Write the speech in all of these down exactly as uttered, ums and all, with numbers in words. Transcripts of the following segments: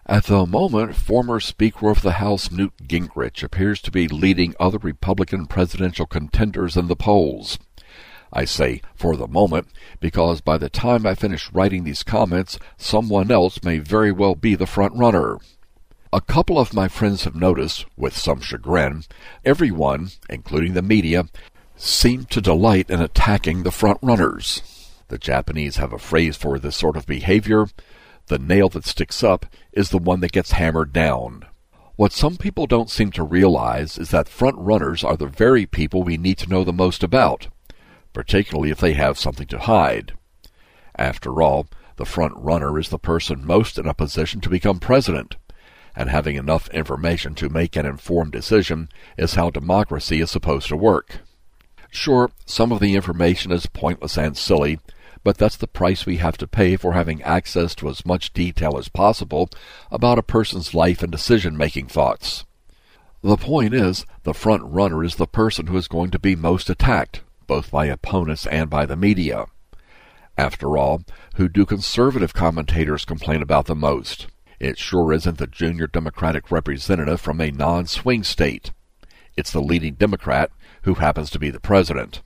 At the moment, former Speaker of the House Newt Gingrich appears to be leading other Republican presidential contenders in the polls. I say for the moment because by the time I finish writing these comments, someone else may very well be the front runner. A couple of my friends have noticed, with some chagrin, everyone, including the media, seem to delight in attacking the front runners. The Japanese have a phrase for this sort of behavior. The nail that sticks up is the one that gets hammered down. What some people don't seem to realize is that front runners are the very people we need to know the most about, particularly if they have something to hide. After all, the front runner is the person most in a position to become president, and having enough information to make an informed decision is how democracy is supposed to work. Sure, some of the information is pointless and silly, but that's the price we have to pay for having access to as much detail as possible about a person's life and decision-making thoughts. The point is, the front runner is the person who is going to be most attacked, both by opponents and by the media. After all, who do conservative commentators complain about the most? It sure isn't the junior Democratic representative from a non-swing state. It's the leading Democrat, who happens to be the president.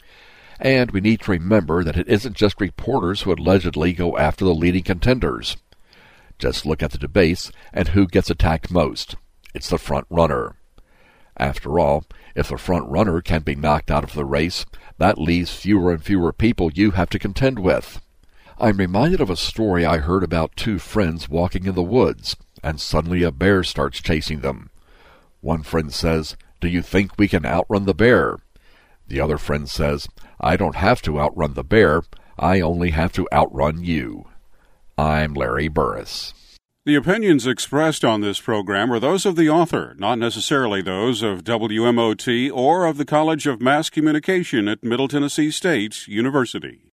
And we need to remember that it isn't just reporters who allegedly go after the leading contenders. Just look at the debates and who gets attacked most. It's the front runner. After all, if the front runner can be knocked out of the race, that leaves fewer and fewer people you have to contend with. I'm reminded of a story I heard about two friends walking in the woods, and suddenly a bear starts chasing them. One friend says, "Do you think we can outrun the bear?" The other friend says, "I don't have to outrun the bear. I only have to outrun you." I'm Larry Burris. The opinions expressed on this program are those of the author, not necessarily those of W M O T or of the College of Mass Communication at Middle Tennessee State University.